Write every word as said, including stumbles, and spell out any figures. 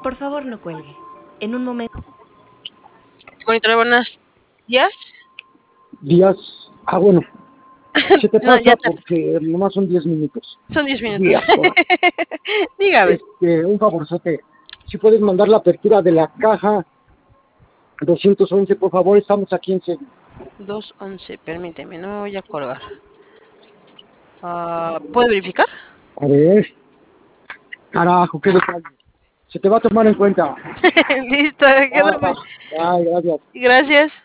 Por favor, no cuelgue. En un momento. Monitor, buenos días. Días. Ah, bueno. Se te No, pasa ya te... porque nomás son diez minutos. Son diez minutos. Días, por- Dígame. Este, un favorzote. Si puedes mandar la apertura de la caja doscientos once, por favor, estamos aquí en serio. dos once, permíteme, no me voy a colgar. Uh, ¿Puedo verificar? A ver. Carajo, qué detalle. Se te va a tomar en cuenta. Listo, quédame. Ah, ay, gracias. Gracias.